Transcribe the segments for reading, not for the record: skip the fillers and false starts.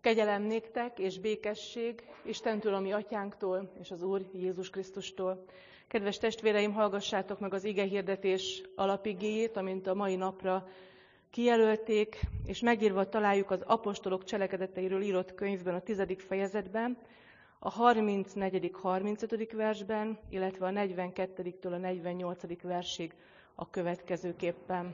Kegyelem néktek és békesség Istentől, a mi atyánktól, és az Úr Jézus Krisztustól. Kedves testvéreim, hallgassátok meg az igehirdetés alapigéjét, amint a mai napra kijelölték, és megírva találjuk az apostolok cselekedeteiről írott könyvben, a 10. fejezetben, a 34.-35. versben, illetve a 42-től a 48. versig a következőképpen.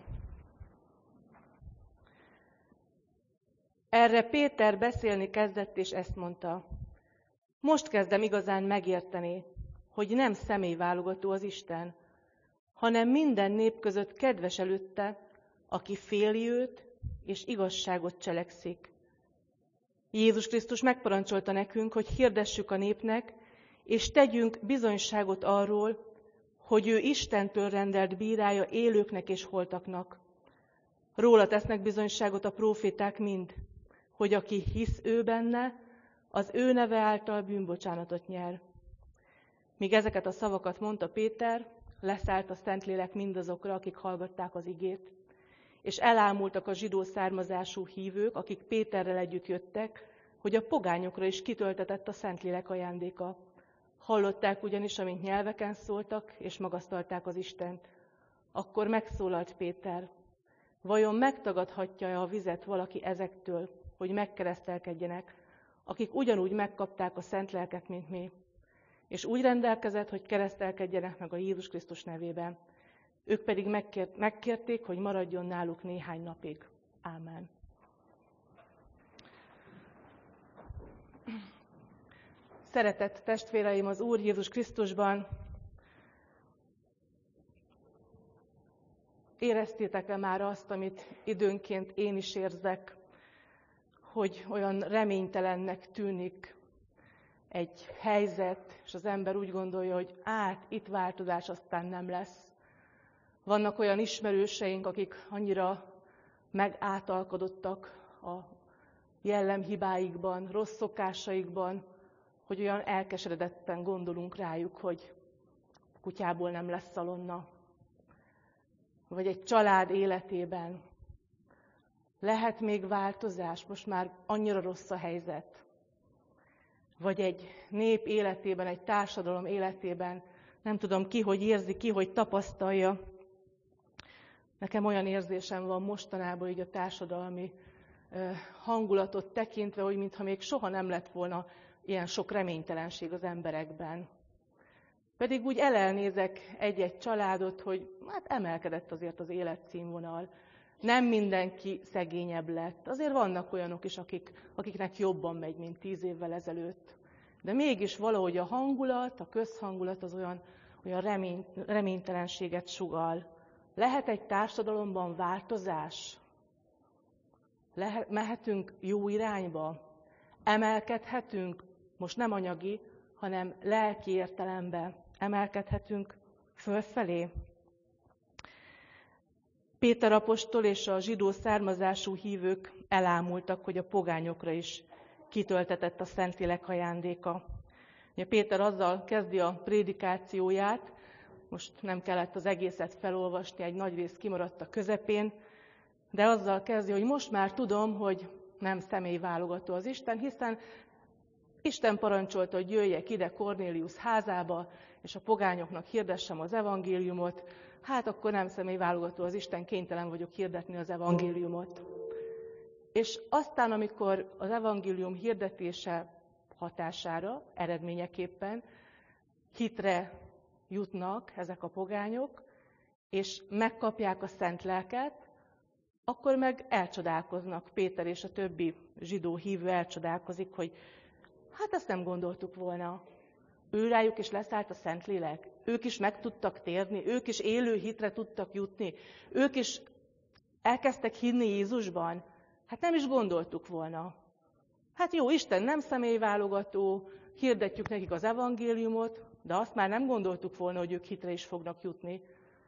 Erre Péter beszélni kezdett, és ezt mondta: most kezdem igazán megérteni, hogy nem személyválogató az Isten, hanem minden nép között kedves előtte, aki féli őt és igazságot cselekszik. Jézus Krisztus megparancsolta nekünk, hogy hirdessük a népnek, és tegyünk bizonyságot arról, hogy ő Istentől rendelt bírája élőknek és holtaknak. Róla tesznek bizonyságot a próféták mind, hogy aki hisz ő benne, az ő neve által bűnbocsánatot nyer. Míg ezeket a szavakat mondta Péter, leszállt a Szentlélek mindazokra, akik hallgatták az igét, és elámultak a zsidó származású hívők, akik Péterrel együtt jöttek, hogy a pogányokra is kitöltetett a Szentlélek ajándéka. Hallották ugyanis, amint nyelveken szóltak, és magasztalták az Istent. Akkor megszólalt Péter: vajon megtagadhatja-e a vizet valaki ezektől, hogy megkeresztelkedjenek, akik ugyanúgy megkapták a szent lelket, mint mi? És úgy rendelkezett, hogy keresztelkedjenek meg a Jézus Krisztus nevében. Ők pedig megkérték, hogy maradjon náluk néhány napig. Ámen. Szeretett testvéreim az Úr Jézus Krisztusban, éreztétek-e már azt, amit időnként én is érzek, hogy olyan reménytelennek tűnik egy helyzet, és az ember úgy gondolja, hogy itt változás aztán nem lesz. Vannak olyan ismerőseink, akik annyira megátalkodottak a jellemhibáikban, rossz szokásaikban, hogy olyan elkeseredetten gondolunk rájuk, hogy kutyából nem lesz szalonna. Vagy egy család életében lehet még változás, most már annyira rossz a helyzet. Vagy egy nép életében, egy társadalom életében, nem tudom ki, hogy érzi, ki, hogy tapasztalja. Nekem olyan érzésem van mostanában így a társadalmi hangulatot tekintve, hogy mintha még soha nem lett volna ilyen sok reménytelenség az emberekben. Pedig úgy elnézek egy-egy családot, hogy emelkedett azért az életszínvonal. Nem mindenki szegényebb lett. Azért vannak olyanok is, akiknek jobban megy, mint 10 évvel ezelőtt. De mégis valahogy a hangulat, a közhangulat az olyan reménytelenséget sugall. Lehet egy társadalomban változás? Mehetünk jó irányba? Emelkedhetünk? Most nem anyagi, hanem lelki értelemben emelkedhetünk fölfelé? Péter apostol és a zsidó származású hívők elámultak, hogy a pogányokra is kitöltetett a Szentlélek ajándéka. Ugye Péter azzal kezdi a prédikációját, most nem kellett az egészet felolvasni, egy nagy rész kimaradt a közepén, de azzal kezdi, hogy most már tudom, hogy nem személyválogató az Isten, hiszen Isten parancsolta, hogy jöjjek ide Kornélius házába, és a pogányoknak hirdessem az evangéliumot, akkor nem személyválogató az Isten, kénytelen vagyok hirdetni az evangéliumot. És aztán, amikor az evangélium hirdetése hatására, eredményeképpen hitre jutnak ezek a pogányok, és megkapják a szent lelket, akkor meg elcsodálkoznak. Péter és a többi zsidó hívő elcsodálkozik, hogy ezt nem gondoltuk volna. Őrájuk is leszállt a Szentlélek. Ők is meg tudtak térni, ők is élő hitre tudtak jutni. Ők is elkezdtek hinni Jézusban. Nem is gondoltuk volna. Jó, Isten nem személyválogató, hirdetjük nekik az evangéliumot, de azt már nem gondoltuk volna, hogy ők hitre is fognak jutni.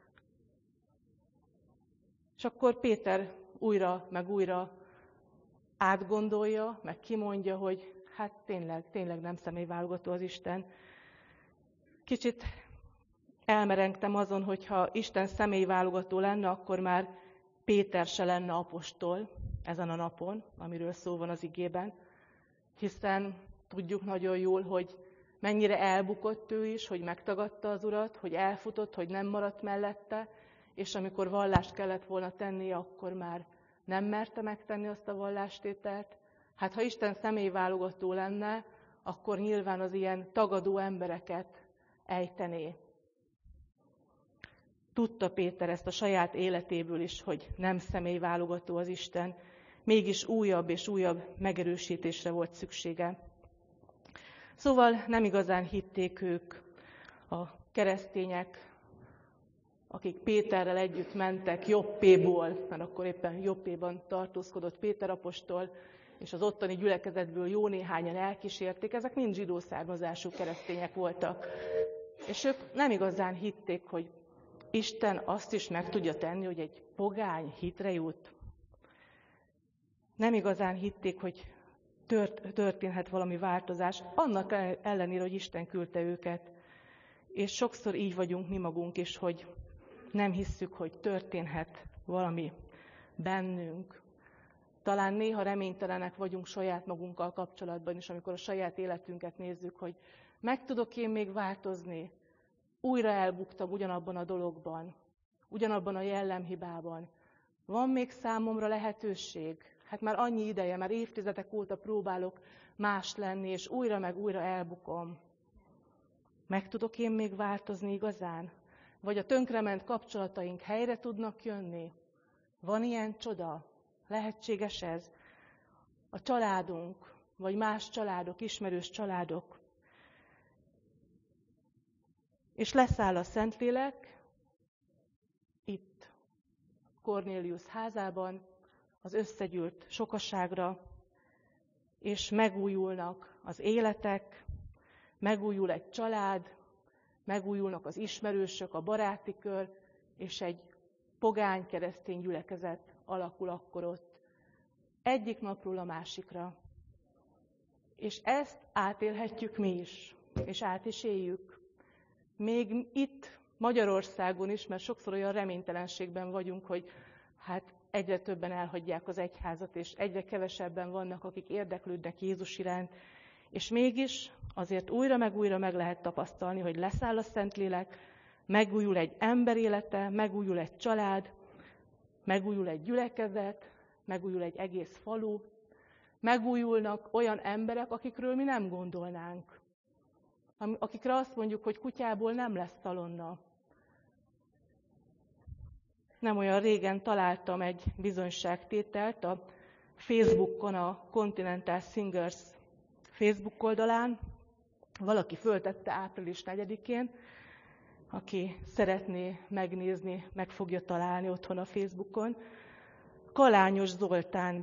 És akkor Péter újra meg újra átgondolja, meg kimondja, hogy tényleg nem személyválogató az Isten. Kicsit elmerengtem azon, hogyha Isten személyválogató lenne, akkor már Péter se lenne apostol ezen a napon, amiről szó van az igében. hiszen tudjuk nagyon jól, hogy mennyire elbukott ő is, hogy megtagadta az Urat, hogy elfutott, hogy nem maradt mellette, és amikor vallást kellett volna tennie, akkor már nem merte megtenni azt a vallástételt. Hát ha Isten személyválogató lenne, akkor nyilván az ilyen tagadó embereket ejtené. Tudta Péter ezt a saját életéből is, hogy nem személyválogató az Isten, mégis újabb és újabb megerősítésre volt szüksége. Szóval nem igazán hitték ők, a keresztények, akik Péterrel együtt mentek Joppéból, mert akkor éppen Joppéban tartózkodott Péter apostol, és az ottani gyülekezetből jó néhányan elkísérték, ezek mind zsidó származású keresztények voltak. És ők nem igazán hitték, hogy Isten azt is meg tudja tenni, hogy egy pogány hitre jut. Nem igazán hitték, hogy történhet valami változás, annak ellenére, hogy Isten küldte őket. És sokszor így vagyunk mi magunk is, hogy nem hisszük, hogy történhet valami bennünk. Talán néha reménytelenek vagyunk saját magunkkal kapcsolatban is, amikor a saját életünket nézzük, hogy meg tudok én még változni. Újra elbuktam ugyanabban a dologban, ugyanabban a jellemhibában. Van még számomra lehetőség? Hát már annyi ideje, már évtizedek óta próbálok más lenni, és újra meg újra elbukom. Meg tudok én még változni igazán? Vagy a tönkrement kapcsolataink helyre tudnak jönni? Van ilyen csoda? Lehetséges ez? A családunk, vagy más családok, ismerős családok. És leszáll a Szentlélek, itt Kornélius házában, az összegyűlt sokaságra, és megújulnak az életek, megújul egy család, megújulnak az ismerősök, a baráti kör, és egy pogány keresztény gyülekezet alakul akkor ott. Egyik napról a másikra. És ezt átélhetjük mi is, és át is éljük. Még itt Magyarországon is, mert sokszor olyan reménytelenségben vagyunk, hogy hát egyre többen elhagyják az egyházat, és egyre kevesebben vannak, akik érdeklődnek Jézus iránt. És mégis azért újra meg lehet tapasztalni, hogy leszáll a Szentlélek, megújul egy ember élete, megújul egy család, megújul egy gyülekezet, megújul egy egész falu, megújulnak olyan emberek, akikről mi nem gondolnánk. Akikre azt mondjuk, hogy kutyából nem lesz szalonna. Nem olyan régen találtam egy bizonyságtételt a Facebookon, a Continental Singers Facebook oldalán. Valaki föltette április 4-én, aki szeretné megnézni, meg fogja találni otthon a Facebookon. Kalányos Zoltán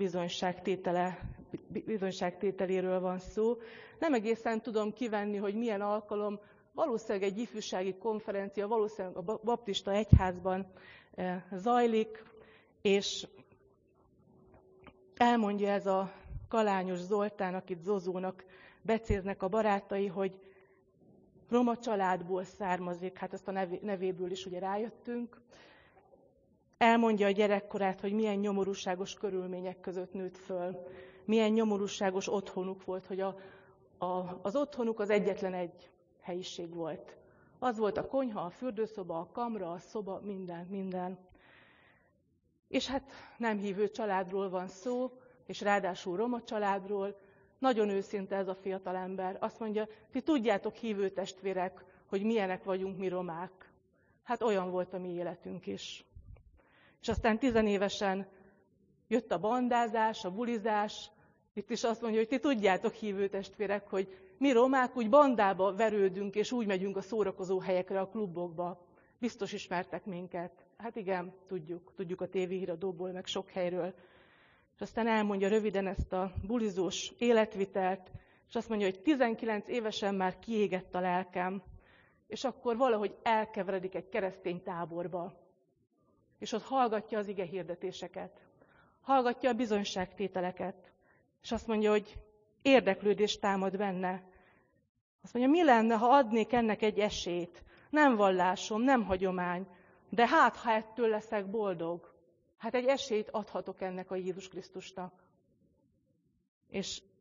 bizonyságtételéről van szó. Nem egészen tudom kivenni, hogy milyen alkalom, valószínűleg egy ifjúsági konferencia, valószínűleg a baptista egyházban zajlik, és elmondja ez a Kalányos Zoltán, akit Zozónak becéznek a barátai, hogy roma családból származik, hát ezt a nevéből is ugye rájöttünk. Elmondja a gyerekkorát, hogy milyen nyomorúságos körülmények között nőtt föl, milyen nyomorúságos otthonuk volt, hogy az otthonuk az egyetlen egy helyiség volt. Az volt a konyha, a fürdőszoba, a kamra, a szoba, minden. És hát nem hívő családról van szó, és ráadásul roma családról. Nagyon őszinte ez a fiatalember. Azt mondja, ti tudjátok, hívő testvérek, hogy milyenek vagyunk mi romák. Hát olyan volt a mi életünk is. És aztán 10 évesen jött a bandázás, a bulizás. Itt is azt mondja, hogy ti tudjátok, hívő testvérek, hogy mi romák úgy bandába verődünk, és úgy megyünk a szórakozó helyekre, a klubokba. Biztos ismertek minket. Hát igen, tudjuk a tévéhíradóból, meg sok helyről. És aztán elmondja röviden ezt a bulizós életvitelt, és azt mondja, hogy 19 évesen már kiégett a lelkem, és akkor valahogy elkeveredik egy keresztény táborba. És ott hallgatja az ige hirdetéseket, hallgatja a bizonyságtételeket, és azt mondja, hogy érdeklődés támad benne. Azt mondja, mi lenne, ha adnék ennek egy esélyt? Nem vallásom, nem hagyomány, de hát, ha ettől leszek boldog, hát egy esélyt adhatok ennek a Jézus Krisztusnak. És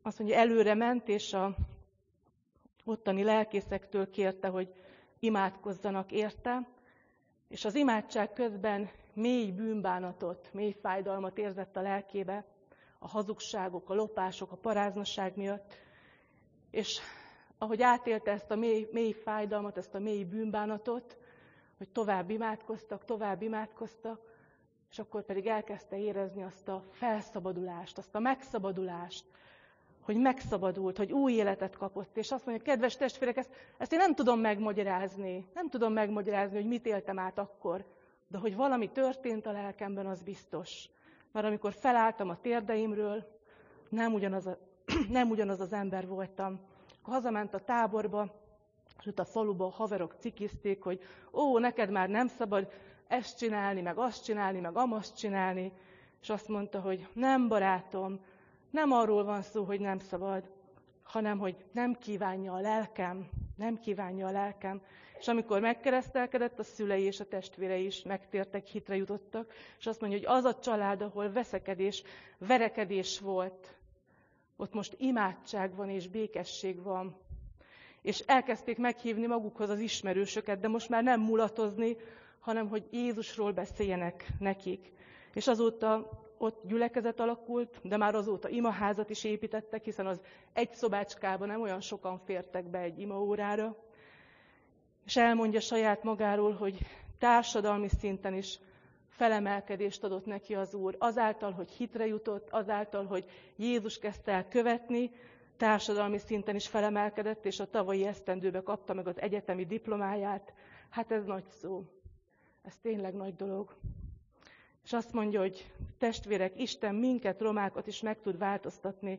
azt mondja, előre ment, és a ottani lelkészektől kérte, hogy imádkozzanak érte, és az imádság közben mély bűnbánatot, mély fájdalmat érzett a lelkébe, a hazugságok, a lopások, a paráznaság miatt, és ahogy átélte ezt a mély fájdalmat, ezt a mély bűnbánatot, hogy tovább imádkoztak, és akkor pedig elkezdte érezni azt a felszabadulást, azt a megszabadulást, hogy megszabadult, hogy új életet kapott. És azt mondja, kedves testvérek, ezt én nem tudom megmagyarázni. Nem tudom megmagyarázni, hogy mit éltem át akkor, de hogy valami történt a lelkemben, az biztos. Mert amikor felálltam a térdeimről, nem ugyanaz az ember voltam. Akkor hazament a táborba, és ott a faluba a haverok cikizték, hogy neked már nem szabad ezt csinálni, meg azt csinálni, meg amazt csinálni. És azt mondta, hogy nem, barátom, nem arról van szó, hogy nem szabad, hanem hogy nem kívánja a lelkem. És amikor megkeresztelkedett, a szülei és a testvérei is megtértek, hitre jutottak, és azt mondja, hogy az a család, ahol veszekedés, verekedés volt, ott most imádság van és békesség van. És elkezdték meghívni magukhoz az ismerősöket, de most már nem mulatozni, hanem hogy Jézusról beszéljenek nekik. És azóta ott gyülekezet alakult, de már azóta imaházat is építettek, hiszen az egy szobácskában nem olyan sokan fértek be egy imaórára. És elmondja saját magáról, hogy társadalmi szinten is felemelkedést adott neki az Úr. Azáltal, hogy hitre jutott, azáltal, hogy Jézus kezdte el követni, társadalmi szinten is felemelkedett, és a tavalyi esztendőbe kapta meg az egyetemi diplomáját. Hát ez nagy szó. Ez tényleg nagy dolog. És azt mondja, hogy testvérek, Isten minket, romákat is meg tud változtatni.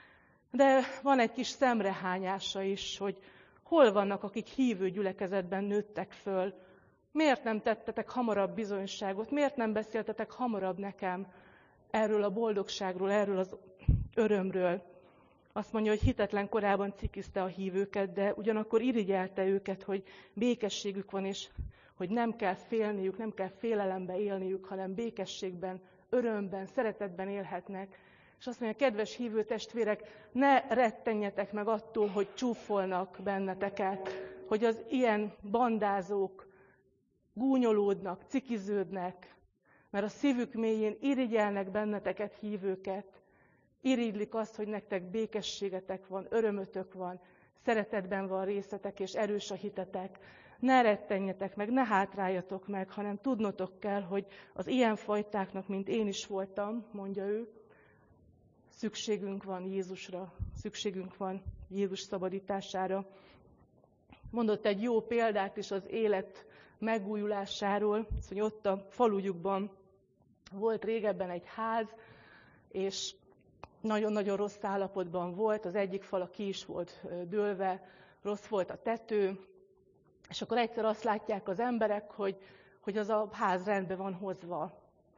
De van egy kis szemrehányása is, hogy hol vannak, akik hívő gyülekezetben nőttek föl. Miért nem tettetek hamarabb bizonyságot? Miért nem beszéltetek hamarabb nekem erről a boldogságról, erről az örömről? Azt mondja, hogy hitetlen korában cikizte a hívőket, de ugyanakkor irigyelte őket, hogy békességük van, és hogy nem kell félniük, nem kell félelembe élniük, hanem békességben, örömben, szeretetben élhetnek. És azt mondja, kedves hívő testvérek, ne rettenjetek meg attól, hogy csúfolnak benneteket, hogy az ilyen bandázók gúnyolódnak, cikiződnek, mert a szívük mélyén irigyelnek benneteket, hívőket. Irigylik azt, hogy nektek békességetek van, örömötök van, szeretetben van részetek, és erős a hitetek. Ne rettenjetek meg, ne hátráljatok meg, hanem tudnotok kell, hogy az ilyen fajtáknak, mint én is voltam, mondja ő, szükségünk van Jézusra, szükségünk van Jézus szabadítására. Mondott egy jó példát is az élet megújulásáról, hogy ott a falujukban volt régebben egy ház, és nagyon-nagyon rossz állapotban volt, az egyik fala ki is volt dőlve, rossz volt a tető, és akkor egyszer azt látják az emberek, hogy az a ház rendbe van hozva,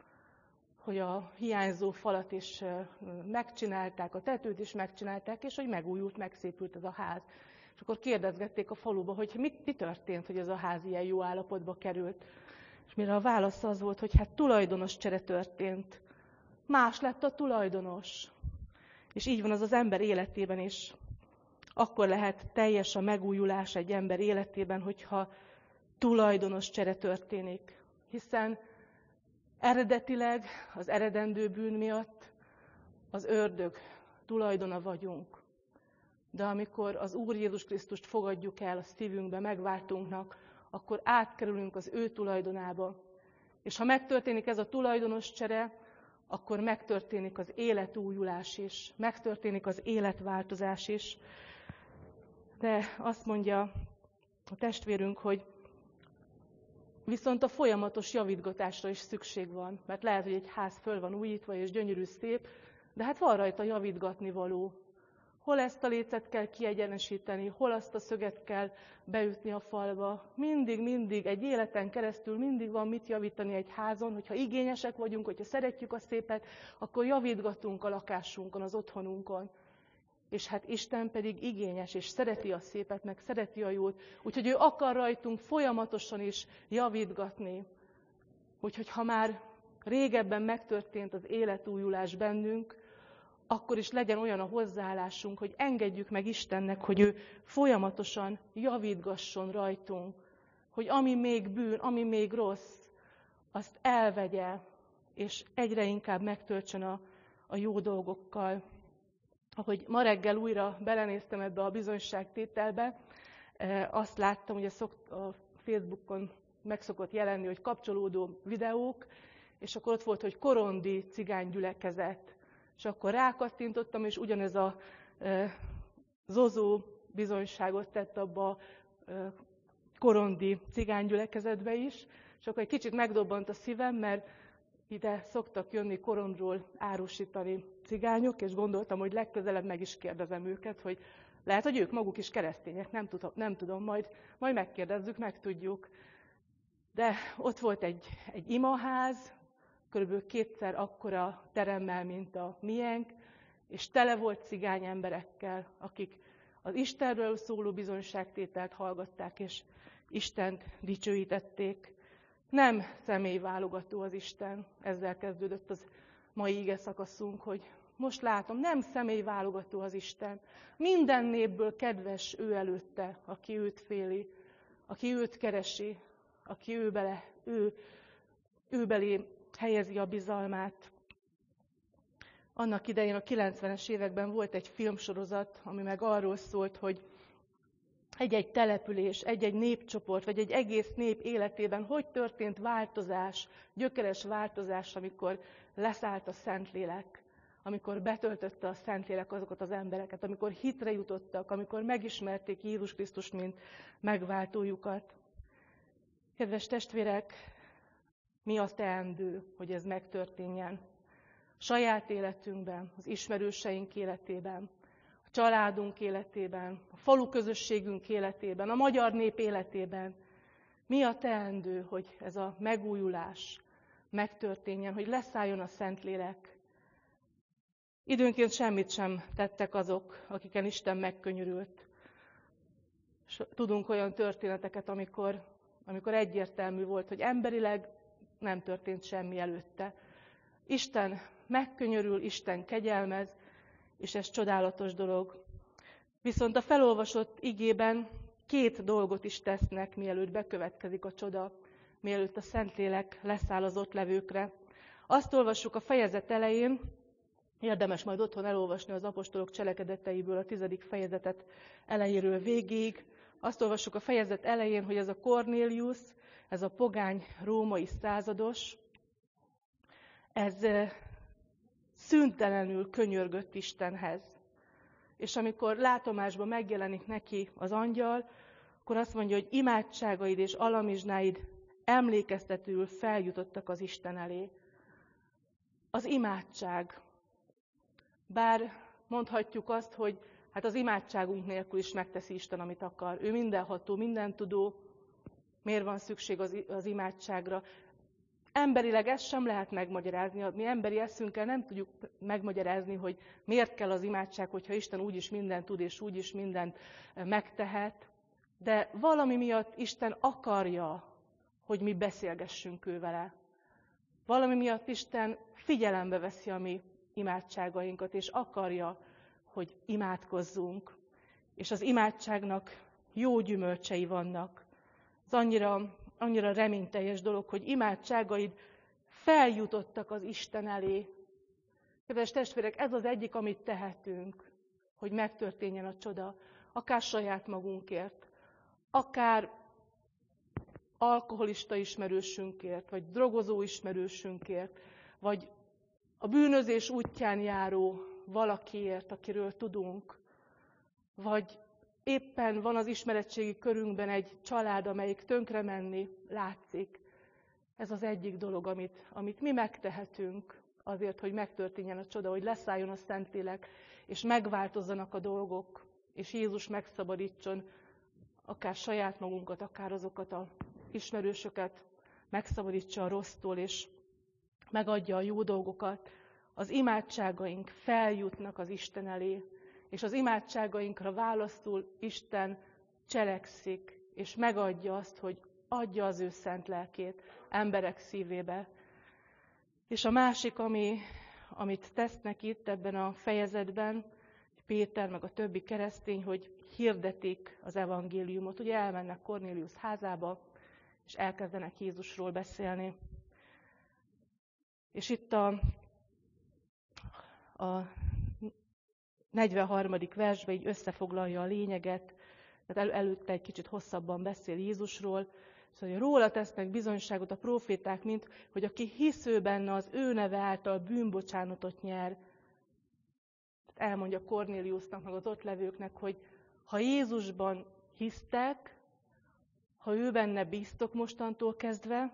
hogy a hiányzó falat is megcsinálták, a tetőt is megcsinálták, és hogy megújult, megszépült ez a ház. És akkor kérdezgették a faluba, hogy mi történt, hogy ez a ház ilyen jó állapotba került. És mire a válasz az volt, hogy hát tulajdonos csere történt. Más lett a tulajdonos. És így van az ember életében is. Akkor lehet teljes a megújulás egy ember életében, hogyha tulajdonos csere történik. Hiszen eredetileg az eredendő bűn miatt az ördög tulajdona vagyunk. De amikor az Úr Jézus Krisztust fogadjuk el a szívünkbe, megváltunknak, akkor átkerülünk az ő tulajdonába. És ha megtörténik ez a tulajdonos csere, akkor megtörténik az életújulás is, megtörténik az életváltozás is. De azt mondja a testvérünk, hogy viszont a folyamatos javítgatásra is szükség van. Mert lehet, hogy egy ház föl van újítva és gyönyörű, szép, de hát van rajta javítgatni való. Hol ezt a lécet kell kiegyenesíteni, hol azt a szöget kell beütni a falba. Mindig, egy életen keresztül mindig van mit javítani egy házon, hogyha igényesek vagyunk, hogyha szeretjük a szépet, akkor javítgatunk a lakásunkon, az otthonunkon. És hát Isten pedig igényes, és szereti a szépet, meg szereti a jót. Úgyhogy ő akar rajtunk folyamatosan is javítgatni. Úgyhogy ha már régebben megtörtént az életújulás bennünk, akkor is legyen olyan a hozzáállásunk, hogy engedjük meg Istennek, hogy ő folyamatosan javítgasson rajtunk, hogy ami még bűn, ami még rossz, azt elvegye, és egyre inkább megtöltsön a jó dolgokkal. Ahogy ma reggel újra belenéztem ebbe a bizonyságtételbe, azt láttam, hogy a Facebookon meg szokott jelenni, hogy kapcsolódó videók, és akkor ott volt, hogy korondi cigánygyülekezet. És akkor rákattintottam, és ugyanez a Zozó bizonyságot tett abba a korondi cigánygyülekezetbe is, és akkor egy kicsit megdobbant a szívem, mert ide szoktak jönni korondról árusítani cigányok, és gondoltam, hogy legközelebb meg is kérdezem őket, hogy lehet, hogy ők maguk is keresztények, nem tudom, majd megkérdezzük, megtudjuk. De ott volt egy imaház, körülbelül 2-szer akkora teremmel, mint a miénk, és tele volt cigány emberekkel, akik az Istenről szóló bizonyságtételt hallgatták, és Istent dicsőítették. Nem személyválogató az Isten, ezzel kezdődött az mai ige szakaszunk, hogy most látom, nem személyválogató az Isten. Minden népből kedves ő előtte, aki őt féli, aki őt keresi, aki ő belé helyezi a bizalmát. Annak idején a 90-es években volt egy filmsorozat, ami meg arról szólt, hogy egy-egy település, egy-egy népcsoport, vagy egy egész nép életében hogy történt változás, gyökeres változás, amikor leszállt a Szentlélek, amikor betöltötte a Szentlélek azokat az embereket, amikor hitre jutottak, amikor megismerték Jézus Krisztust, mint megváltójukat. Kedves testvérek, mi az teendő, hogy ez megtörténjen? A saját életünkben, az ismerőseink életében, a családunk életében, a falu közösségünk életében, a magyar nép életében. Mi a teendő, hogy ez a megújulás megtörténjen, hogy leszálljon a Szentlélek? Időnként semmit sem tettek azok, akiken Isten megkönyörült. Tudunk olyan történeteket, amikor egyértelmű volt, hogy emberileg nem történt semmi előtte. Isten megkönyörül, Isten kegyelmez, és ez csodálatos dolog. Viszont a felolvasott igében 2 dolgot is tesznek, mielőtt bekövetkezik a csoda, mielőtt a Szentlélek leszáll az ott levőkre. Azt olvassuk a fejezet elején, érdemes majd otthon elolvasni az apostolok cselekedeteiből a 10. fejezetet elejéről végéig. Azt olvassuk a fejezet elején, hogy ez a Kornélius, ez a pogány római százados, ez szüntelenül könyörgött Istenhez. És amikor látomásban megjelenik neki az angyal, akkor azt mondja, hogy imádságaid és alamizsnáid emlékeztetőül feljutottak az Isten elé. Az imádság. Bár mondhatjuk azt, hogy hát az imádságunk nélkül is megteszi Isten, amit akar. Ő mindenható, mindentudó. Miért van szükség az imádságra? Emberileg ezt sem lehet megmagyarázni. Mi emberi eszünkkel nem tudjuk megmagyarázni, hogy miért kell az imádság, hogyha Isten úgyis mindent tud, és úgyis mindent megtehet. De valami miatt Isten akarja, hogy mi beszélgessünk ő vele. Valami miatt Isten figyelembe veszi a mi imádságainkat, és akarja, hogy imádkozzunk. És az imádságnak jó gyümölcsei vannak. Ez annyira reményteljes dolog, hogy imádságaid feljutottak az Isten elé. Kedves testvérek, ez az egyik, amit tehetünk, hogy megtörténjen a csoda, akár saját magunkért, akár alkoholista ismerősünkért, vagy drogozó ismerősünkért, vagy a bűnözés útján járó valakiért, akiről tudunk, vagy éppen van az ismeretségi körünkben egy család, amelyik tönkre menni látszik. Ez az egyik dolog, amit mi megtehetünk azért, hogy megtörténjen a csoda, hogy leszálljon a Szentlélek, és megváltozzanak a dolgok, és Jézus megszabadítson akár saját magunkat, akár azokat az ismerősöket, megszabadítsa a rossztól, és megadja a jó dolgokat. Az imádságaink feljutnak az Isten elé, és az imádságainkra válaszul Isten cselekszik, és megadja azt, hogy adja az ő szent lelkét emberek szívébe. És a másik, amit tesznek itt ebben a fejezetben, Péter meg a többi keresztény, hogy hirdetik az evangéliumot. Ugye elmennek Kornéliusz házába, és elkezdenek Jézusról beszélni. És itt a 43. versben így összefoglalja a lényeget, tehát előtte egy kicsit hosszabban beszél Jézusról, szóval róla tesznek bizonyságot a próféták, mint hogy aki hisz ő benne, az ő neve által bűnbocsánatot nyer. Elmondja Kornéliusznak, meg az ott levőknek, hogy ha Jézusban hisztek, ha ő benne bíztok mostantól kezdve,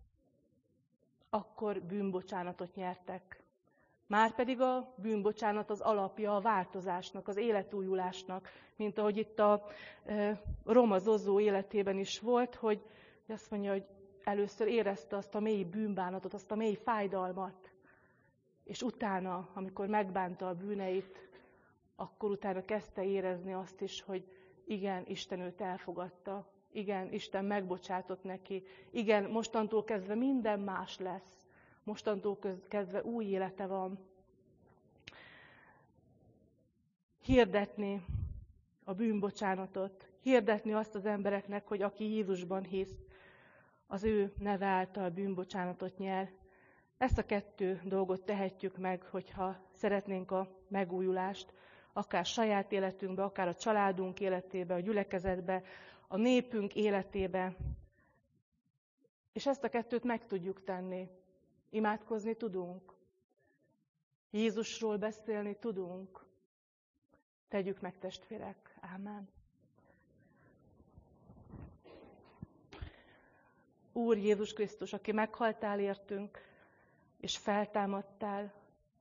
akkor bűnbocsánatot nyertek. Márpedig a bűnbocsánat az alapja a változásnak, az életújulásnak, mint ahogy itt a Roma Zozó életében is volt, hogy azt mondja, hogy először érezte azt a mély bűnbánatot, azt a mély fájdalmat, és utána, amikor megbánta a bűneit, akkor utána kezdte érezni azt is, hogy igen, Isten őt elfogadta, igen, Isten megbocsátott neki, igen, mostantól kezdve minden más lesz. Mostantól kezdve új élete van. Hirdetni a bűnbocsánatot, hirdetni azt az embereknek, hogy aki Jézusban hisz, az ő neve által bűnbocsánatot nyer. Ezt a kettő dolgot tehetjük meg, hogyha szeretnénk a megújulást, akár saját életünkbe, akár a családunk életébe, a gyülekezetbe, a népünk életébe. És ezt a kettőt meg tudjuk tenni. Imádkozni tudunk. Jézusról beszélni tudunk. Tegyük meg, testvérek. Ámen. Úr Jézus Krisztus, aki meghaltál értünk, és feltámadtál,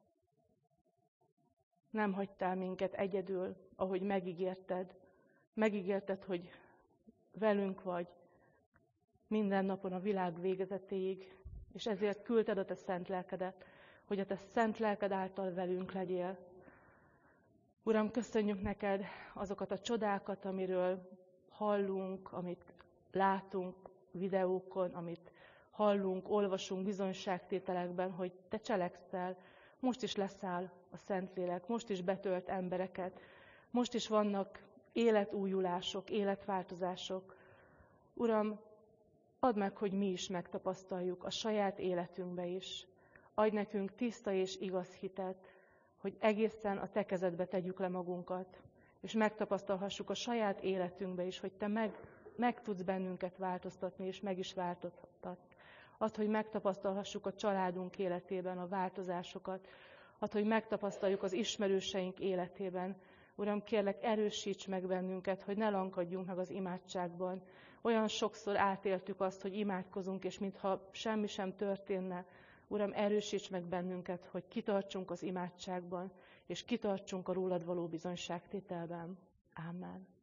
nem hagytál minket egyedül, ahogy megígérted. Megígérted, hogy velünk vagy minden napon a világ végezetéig, és ezért küldted a te szent lelkedet, hogy a te szent lelked által velünk legyél. Uram, köszönjük neked azokat a csodákat, amiről hallunk, amit látunk videókon, amit hallunk, olvasunk bizonyságtételekben, hogy te cselekszel. Most is leszáll a Szentlélek, most is betölt embereket, most is vannak életújulások, életváltozások. Uram, add meg, hogy mi is megtapasztaljuk a saját életünkbe is. Adj nekünk tiszta és igaz hitet, hogy egészen a te kezedbe tegyük le magunkat, és megtapasztalhassuk a saját életünkbe is, hogy te meg tudsz bennünket változtatni, és meg is változtatsz. Add, hogy megtapasztalhassuk a családunk életében a változásokat. Add, hogy megtapasztaljuk az ismerőseink életében. Uram, kérlek, erősíts meg bennünket, hogy ne lankadjunk meg az imádságban. Olyan sokszor átéltük azt, hogy imádkozunk, és mintha semmi sem történne. Uram, erősíts meg bennünket, hogy kitartsunk az imádságban, és kitartsunk a rólad való bizonyságtételben. Ámen.